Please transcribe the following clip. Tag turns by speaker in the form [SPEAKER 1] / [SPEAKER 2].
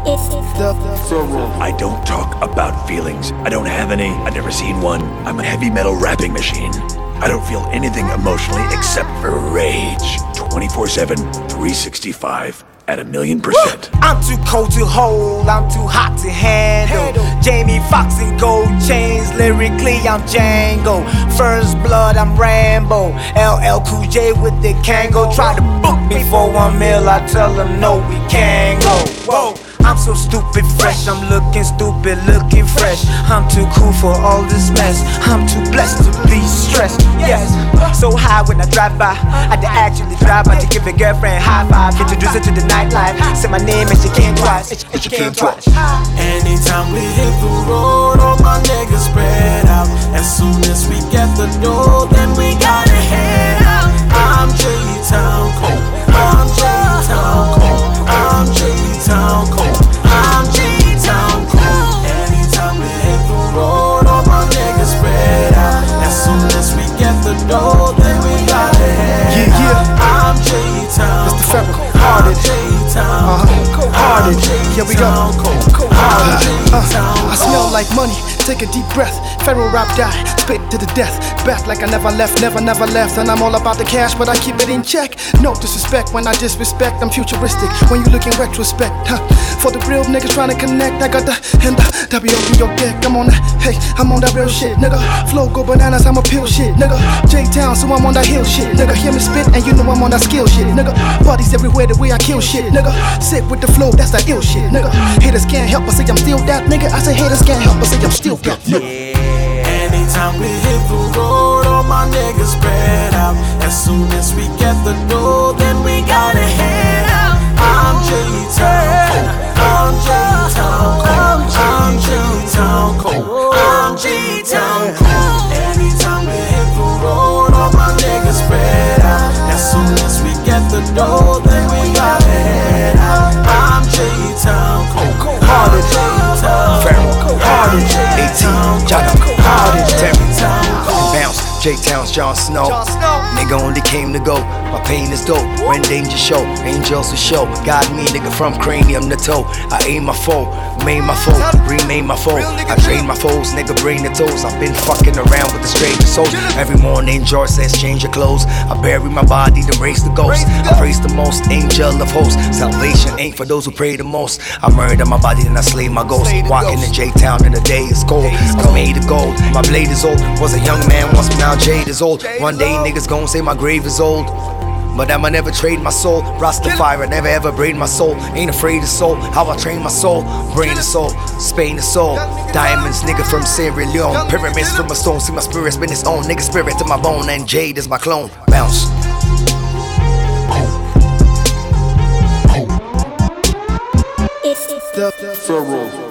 [SPEAKER 1] It's the Pharaoh.
[SPEAKER 2] I don't talk about feelings. I don't have any. I've never seen one. I'm a heavy metal rapping machine. I don't feel anything emotionally except for rage. 24/7, 365. At 1,000,000%.
[SPEAKER 3] I'm too cold to hold, I'm too hot to handle. Jamie Foxx in gold chains, lyrically I'm Django. First blood, I'm Rambo. LL Cool J with the Kango. Try to book me for 1 mil, I tell them no, we can't go. Whoa. I'm so stupid fresh, I'm looking stupid, looking fresh. I'm too cool for all this mess, I'm too blessed to be stressed, yes. So high when I drive by, I did actually drive by to give a girlfriend high five. Introduce her to the nightlife, say my name and she came twice, and she came twice.
[SPEAKER 4] Anytime we hit the road, all my niggas spread out. As soon as we get the dough, then we gotta head out. I'm J-Town Cole, I'm J-Town Cole, I'm J-Town Cole, I'm J-Town Cole. Anytime we hit the road, all my niggas spread out. As soon as we get the dough, then we gotta head out. I'm J-Town
[SPEAKER 1] Mr. Pharaoh,
[SPEAKER 4] I'm
[SPEAKER 1] Hearted.
[SPEAKER 4] J-Town Cole,
[SPEAKER 1] Hearted. Here we go. I smell
[SPEAKER 4] Cole.
[SPEAKER 1] like money, take a deep breath. Pharaoh rap die, spit to the death. Back like I never left, never left. And I'm all about the cash, but I keep it in check. No disrespect when I disrespect, I'm futuristic. When you look in retrospect, for the real niggas trying to connect, I got the and the W in your deck. I'm on that, hey, I'm on that real shit, nigga. Flow go bananas, I'm a pill shit, nigga. J-Town, so I'm on that hill shit, nigga. Hear me spit, and you know I'm on that skill shit, nigga. Bodies everywhere, the way I kill shit, nigga. Sick with the flow, that's that ill shit, nigga. Haters can't help us say I'm still that, nigga. I say haters can't help us say I'm still that, nigga.
[SPEAKER 4] Anytime we hit the road, all my niggas spread out. As soon as we get the dough, then we gotta head out. I'm J-Town Cole, I'm J-Town Cole, I'm J-Town Cole, I'm J-Town Cole. Anytime we hit the road, all my niggas spread out. As soon as we get the dough, then we gotta head out. I'm J-Town Cole, I'm J-Town Cole, I'm J-Town Cole.
[SPEAKER 5] Bounce, J-Town's Jon Snow. Nigga only came to go. My pain is dope. When danger show, angels to show. Got me, nigga, from cranium to toe. I aim my foe, made my foe, remain my foe. I train my foes, nigga, bring the toes. I've been fucking around with the stranger souls. Every morning, George says, change your clothes. I bury my body, then raise the ghost. I praise the most, angel of hosts. Salvation ain't for those who pray the most. I murder my body, then I slay my ghost. Walking in J-Town, and the day is cold. I made of gold, my blade is old. Was a young man once, but now Jade is old. One day niggas gon' say my grave is old, but I'ma never trade my soul. Rastafari, never ever braid my soul. Ain't afraid of soul, how I train my soul. Brain and soul, Spain and soul. Diamonds, nigga from Sierra Leone. Pyramids from a stone, see my spirit spin its own. Nigga spirit to my bone, and Jade is my clone. Bounce.
[SPEAKER 1] It's the Pharaoh.